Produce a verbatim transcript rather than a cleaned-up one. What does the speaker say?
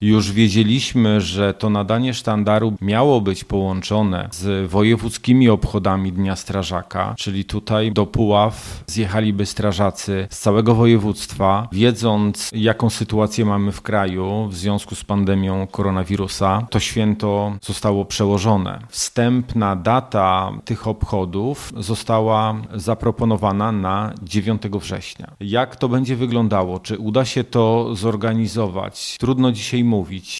Już wiedzieliśmy, że to nadanie sztandaru miało być połączone z wojewódzkimi obchodami Dnia Strażaka, czyli tutaj do Puław zjechaliby strażacy z całego województwa, wiedząc, jaką sytuację mamy w kraju w związku z pandemią koronawirusa. To święto zostało przełożone. Wstępna data tych obchodów została zaproponowana na dziewiątego września. Jak to będzie wyglądało? Czy uda się to zorganizować? Trudno dzisiaj mówić.